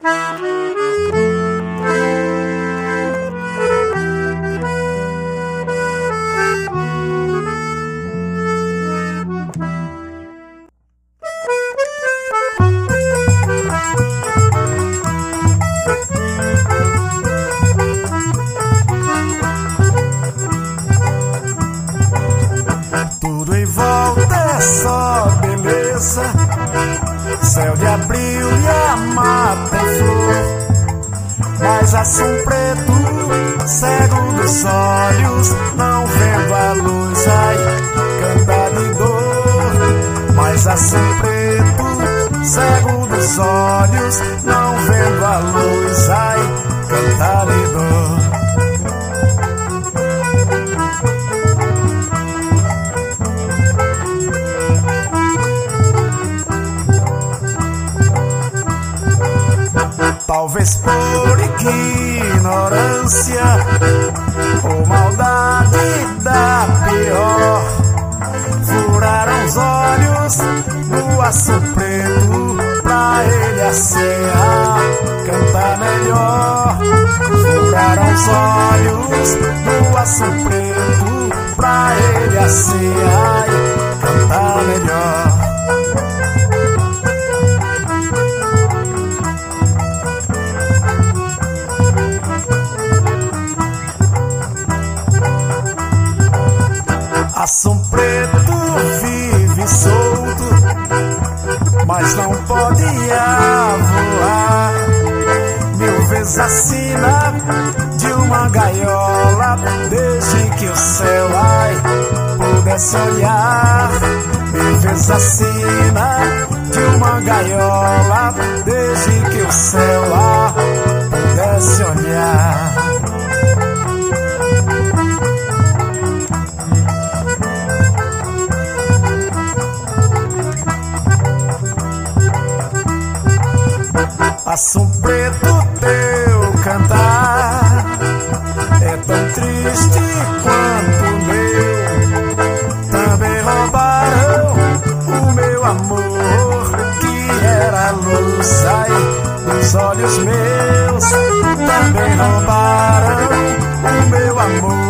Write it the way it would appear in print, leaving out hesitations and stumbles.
Tudo em volta é só beleza, céu de abril e a mata em flor. Mas assom preto, cego dos olhos, não vendo a luz, ai, canta de dor. Mas assom preto, cego dos olhos, não vendo a luz, ai, canta de dor. Talvez por ignorância ou maldade da pior, furaram os olhos no aço preto pra ele assear, cantar melhor. Furaram os olhos no aço preto pra ele assear, cantar melhor. Assom preto vive solto, mas não pode voar. 1000 vezes acima de uma gaiola, desde que o céu, ai, pudesse olhar. 1000 vezes acima de uma gaiola, desde que o céu, ai, pudesse olhar. Assom preto, teu cantar é tão triste quanto o meu. Também roubaram o meu amor, que era a luz, ai, dos olhos meus. Também roubaram o meu amor,